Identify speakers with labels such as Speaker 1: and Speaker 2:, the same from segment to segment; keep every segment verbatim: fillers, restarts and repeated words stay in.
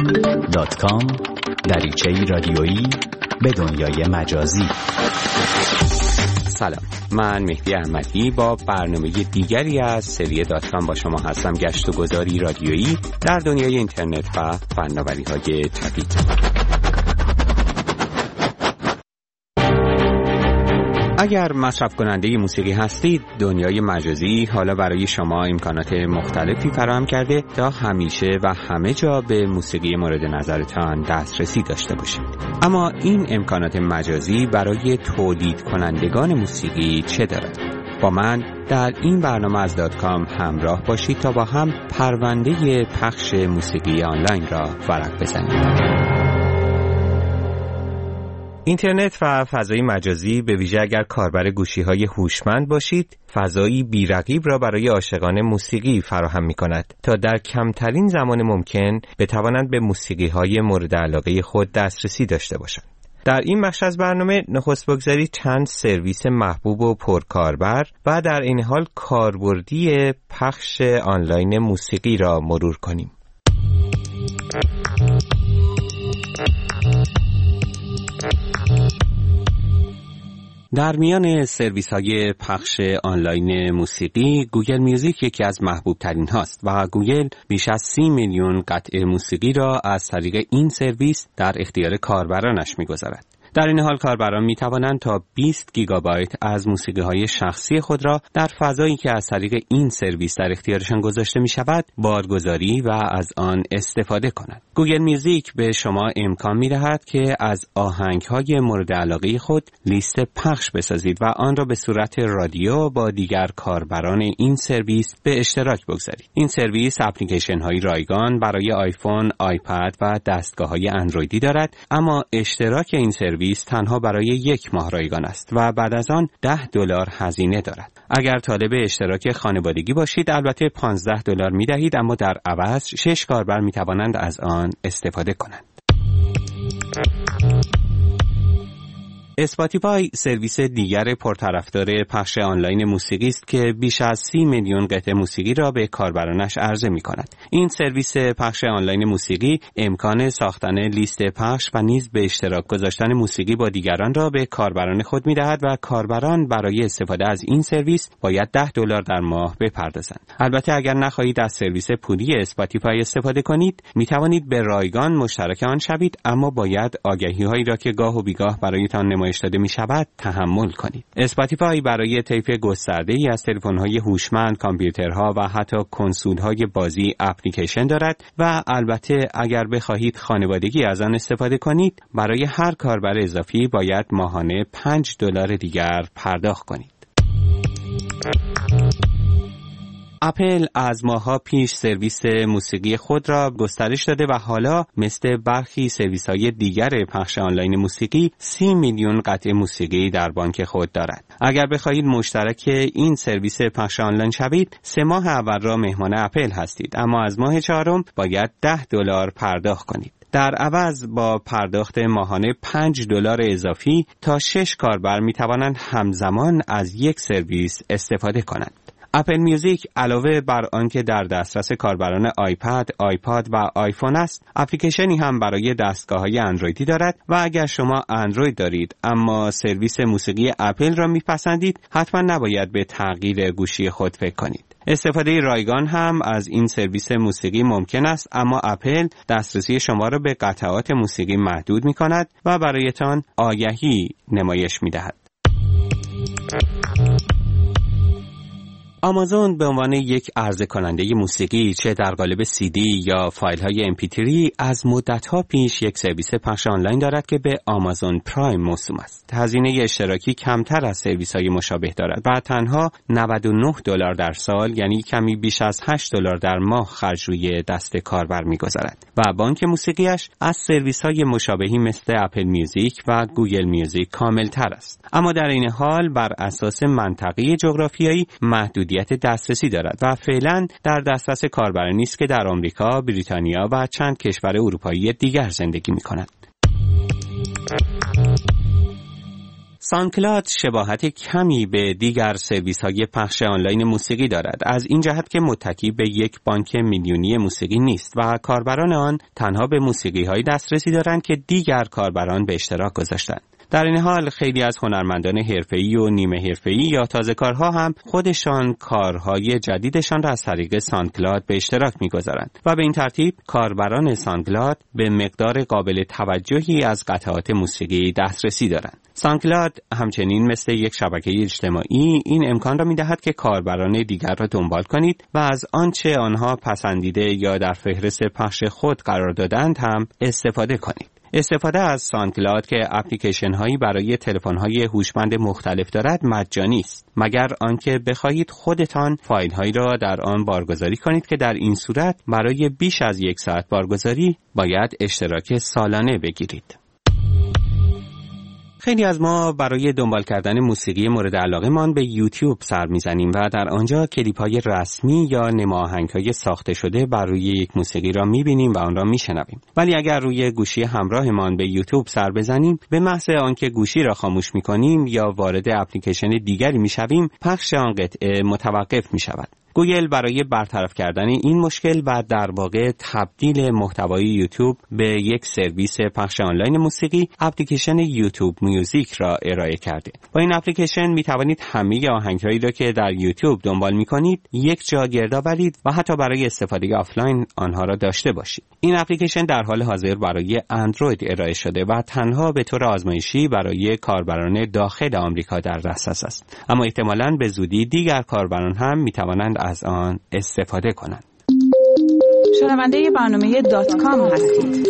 Speaker 1: دات کام دریچه‌ای رادیویی به دنیای مجازی.
Speaker 2: سلام، من مهدی احمدی با برنامه دیگری از سری دات کام با شما هستم. گشت و گذاری رادیویی در دنیای اینترنت و فناوری‌های جدید. اگر مصرف کننده موسیقی هستید، دنیای مجازی حالا برای شما امکانات مختلفی فراهم کرده تا همیشه و همه جا به موسیقی مورد نظرتان دسترسی داشته باشید. اما این امکانات مجازی برای تولید کنندگان موسیقی چه دارد؟ با من در این برنامه از دات کام همراه باشید تا با هم پرونده پخش موسیقی آنلاین را ورق بزنیم. اینترنت و فضای مجازی به ویژه اگر کاربر گوشی‌های هوشمند باشید، فضایی بی‌رقیب را برای عاشقان موسیقی فراهم می‌کند تا در کمترین زمان ممکن بتوانند به موسیقی‌های مورد علاقه خود دسترسی داشته باشند. در این بخش از برنامه نخست بگذارید چند سرویس محبوب و پرکاربر و در این حال کاربردی پخش آنلاین موسیقی را مرور کنیم. در میان سرویس های پخش آنلاین موسیقی، گوگل میوزیک یکی از محبوب ترین هاست و گوگل بیش از سی میلیون قطعه موسیقی را از طریق این سرویس در اختیار کاربرانش می‌گذارد. در این حال کاربران می توانند تا بیست گیگابایت از موسیقی های شخصی خود را در فضایی که از طریق این سرویس در اختیارشان گذاشته می شود بارگذاری و از آن استفاده کنند. گوگل میوزیک به شما امکان می دهد که از آهنگ های مورد علاقه خود لیست پخش بسازید و آن را به صورت رادیو با دیگر کاربران این سرویس به اشتراک بگذارید. این سرویس اپلیکیشن های رایگان برای آیفون، آیپد و دستگاه های اندرویدی دارد، اما اشتراک این سرویس تنها برای یک ماه رایگان است و بعد از آن ده دلار هزینه دارد. اگر طالب اشتراک خانوادگی باشید البته پانزده دلار می دهید، اما در عوض شش کاربر می توانند از آن استفاده کنند. اسپاتیفای سرویس دیگر پرطرفدار پخش آنلاین موسیقی است که بیش از سی میلیون قطعه موسیقی را به کاربرانش عرضه می کند. این سرویس پخش آنلاین موسیقی امکان ساختن لیست پخش و نیز به اشتراک گذاشتن موسیقی با دیگران را به کاربران خود می دهد و کاربران برای استفاده از این سرویس باید ده دلار در ماه بپردازند. البته اگر نخواهید از سرویس پولی اسپاتیفای استفاده کنید، می توانید به رایگان مشترک آن شوید، اما باید آگهی هایی را که گاه و بیگاه برایتان نمایش داده می شود تحمل کنید. اسپاتیفای برای طیف گسترده‌ای از تلفن‌های هوشمند، کامپیوترها و حتی کنسول‌های بازی اپلیکیشن دارد و البته اگر بخواهید خانوادگی از آن استفاده کنید، برای هر کاربر اضافی باید ماهانه پنج دلار دیگر پرداخت کنید. اپل از ماه‌ها پیش سرویس موسیقی خود را گسترش داده و حالا مثل برخی سرویس‌های دیگر پخش آنلاین موسیقی سی میلیون قطعه موسیقی در بانک خود دارد. اگر بخواهید مشترک این سرویس پخش آنلاین شوید، سه ماه اول را مهمان اپل هستید، اما از ماه چهارم باید ده دلار پرداخت کنید. در عوض با پرداخت ماهانه پنج دلار اضافی تا شش کاربر می توانند همزمان از یک سرویس استفاده کنند. اپل میوزیک علاوه بر آنکه در دسترس کاربران آیپد، آیپاد و آیفون است، اپلیکیشنی هم برای دستگاه‌های اندرویدی دارد و اگر شما اندروید دارید اما سرویس موسیقی اپل را میپسندید، حتما نباید به تغییر گوشی خود فکر کنید. استفاده رایگان هم از این سرویس موسیقی ممکن است، اما اپل دسترسی شما را به قطعات موسیقی محدود می‌کند و برایتان آگهی نمایش می‌دهد. آمازون به عنوان یک عرضه کننده موسیقی چه در قالب سی دی یا فایل های ام پی تری از مدت‌ها پیش یک سرویس پخش آنلاین دارد که به آمازون پرایم موسوم است. هزینه اشتراکی کمتر از سرویس‌های مشابه دارد و تنها نود و نه دلار در سال، یعنی کمی بیش از هشت دلار در ماه خرج روی دست کاربر می‌گذارد و بانک موسیقیش از سرویس‌های مشابهی مثل اپل میوزیک و گوگل میوزیک کاملتر است. اما در این حال بر اساس منطقه جغرافیایی محدودیت دسترسی دارد و فعلا در دسترس کاربرانی است که در آمریکا، بریتانیا و چند کشور اروپایی دیگر زندگی می‌کنند. ساندکلاد شباهت کمی به دیگر سرویس‌های پخش آنلاین موسیقی دارد، از این جهت که متکی به یک بانک میلیونی موسیقی نیست و کاربران آن تنها به موسیقی‌های دسترسی دارند که دیگر کاربران به اشتراک گذاشتند. در این حال خیلی از هنرمندان حرفه‌ای و نیمه حرفه‌ای یا تازه‌کارها هم خودشان کارهای جدیدشان را از طریق ساندکلاد به اشتراک می‌گذارند و به این ترتیب کاربران ساندکلاد به مقدار قابل توجهی از قطعات موسیقی دسترسی دارند. ساندکلاد همچنین مثل یک شبکه اجتماعی این امکان را می‌دهد که کاربران دیگر را دنبال کنید و از آنچه آنها پسندیده یا در فهرست پخش خود قرار دادند هم استفاده کنید. استفاده از ساندکلاد که اپلیکیشن هایی برای تلفن های هوشمند مختلف دارد مجانی است، مگر آنکه بخواهید خودتان فایل هایی را در آن بارگذاری کنید که در این صورت برای بیش از یک ساعت بارگذاری باید اشتراک سالانه بگیرید. خیلی از ما برای دنبال کردن موسیقی مورد علاقه مان به یوتیوب سر میزنیم و در آنجا کلیپ های رسمی یا نماهنگ های ساخته شده بر روی یک موسیقی را میبینیم و آن را میشنویم. ولی اگر روی گوشی همراهمان به یوتیوب سر بزنیم، به محض آنکه گوشی را خاموش میکنیم یا وارد اپلیکیشن دیگری میشویم، پخش آن قطعه متوقف میشود. گوگل برای برطرف کردن این مشکل و در واقع تبدیل محتوای یوتیوب به یک سرویس پخش آنلاین موسیقی، اپلیکیشن یوتیوب میوزیک را ارائه کرده. با این اپلیکیشن می توانید همه آهنگهایی را که در یوتیوب دنبال می کنید یک جا گرد آورید و حتی برای استفاده آفلاین آنها را داشته باشید. این اپلیکیشن در حال حاضر برای اندروید ارائه شده و تنها به طور آزمایشی برای کاربران داخل آمریکا در دسترس است، اما احتمالاً به زودی دیگر کاربران هم می توانند از آن استفاده کنند.
Speaker 3: شنونده برنامه دات کام هستید.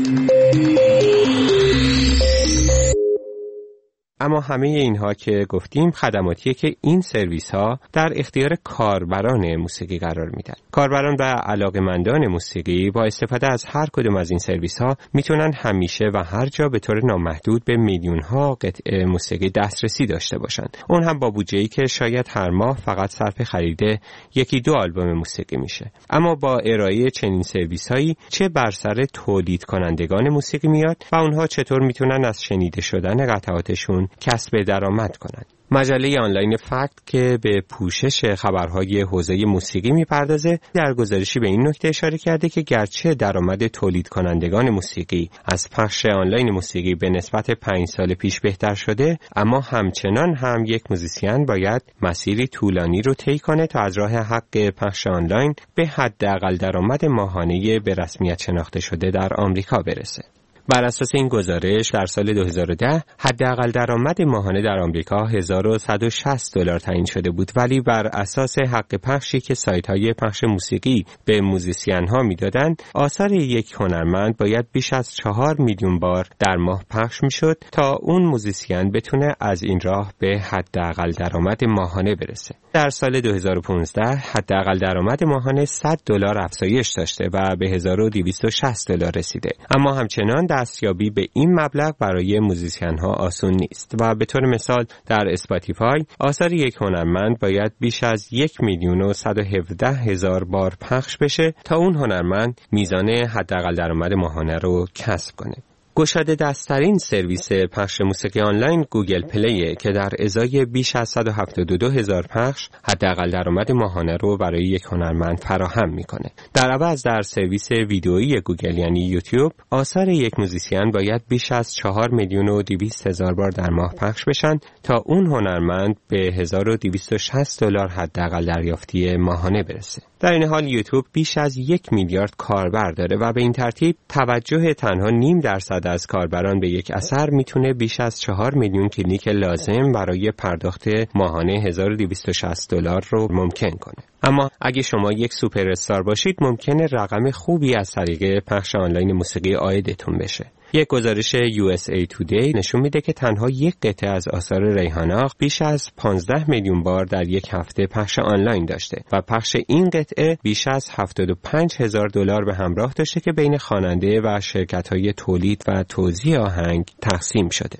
Speaker 2: اما همه اینها که گفتیم خدماتیه که این سرویس ها در اختیار کاربران موسیقی قرار میدن. کاربران و علاقه‌مندان موسیقی با استفاده از هر کدوم از این سرویس ها میتونن همیشه و هر جا به طور نامحدود به میلیون ها قطعه موسیقی دسترسی داشته باشن. اون هم با بودجه‌ای که شاید هر ماه فقط صرف خرید یکی دو آلبوم موسیقی میشه. اما با ارائه چنین سرویس هایی چه بر سر تولید کنندگان موسیقی میاد و اونها چطور میتونن از شنیده شدن قطعاتشون کسب درآمد کنند. مجله آنلاین فکت که به پوشش خبرهای حوزه موسیقی میپردازه در گزارشی به این نکته اشاره کرده که گرچه درآمد تولید کنندگان موسیقی از پخش آنلاین موسیقی به نسبت پنج سال پیش بهتر شده، اما همچنان هم یک موزیسین باید مسیری طولانی رو طی کنه تا از راه حق پخش آنلاین به حداقل درآمد ماهانه به رسمیت شناخته شده در آمریکا برسه. بر اساس این گزارش در سال دو هزار و ده حداقل درآمد ماهانه در آمریکا هزار و صد و شصت دلار تعیین شده بود، ولی بر اساس حق پخشی که سایت‌های پخش موسیقی به موزیسین‌ها میدادند، آثار یک هنرمند باید بیش از چهار میلیون بار در ماه پخش میشد تا اون موزیسین بتونه از این راه به حداقل درآمد ماهانه برسه. در سال دو هزار و پانزده حداقل درآمد ماهانه صد دلار افزایش داشته و به هزار و دویست و شصت دلار رسیده، اما همچنان دستیابی به این مبلغ برای موزیسین‌ها آسون نیست و به طور مثال در اسپاتیفای آثار یک هنرمند باید بیش از یک میلیون و صد و هفده هزار بار پخش بشه تا اون هنرمند میزان حداقل درآمد ماهانه رو کسب کنه. گشاده دست‌ترین سرویس پخش موسیقی آنلاین گوگل پلیه که در ازای بیش از صد و هفتاد و دو هزار پخش حداقل درآمد ماهانه رو برای یک هنرمند فراهم میکنه. در عوض در سرویس ویدئویی گوگل یعنی یوتیوب آثار یک موزیسین باید بیش از چهار میلیون و دویست هزار بار در ماه پخش بشن تا اون هنرمند به هزار و دویست و شصت دلار حداقل دریافتی ماهانه برسه. در این حال یوتیوب بیش از یک میلیارد کاربر داره و به این ترتیب توجه تنها نیم درصد از کاربران به یک اثر میتونه بیش از چهار میلیون کلیک لازم برای پرداخت ماهانه هزار و دویست و شصت دلار رو ممکن کنه. اما اگه شما یک سوپر استار باشید ممکنه رقم خوبی از طریق پخش آنلاین موسیقی عایدتون بشه. یک گزارش یو اس ای تودی نشون میده که تنها یک قطعه از آثار ریحانا بیش از پانزده میلیون بار در یک هفته پخش آنلاین داشته و پخش این قطعه بیش از هفتاد و پنج هزار دلار به همراه داشته که بین خواننده و شرکت‌های تولید و توزیع آهنگ تقسیم شده.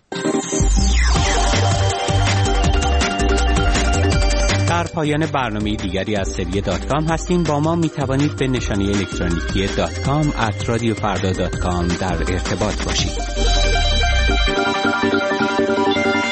Speaker 2: در پایان برنامه دیگری از سری دات کام هستیم. با ما می توانید به نشانی الکترونیکی دات کام ات رادیو فردا دات کام در ارتباط باشید.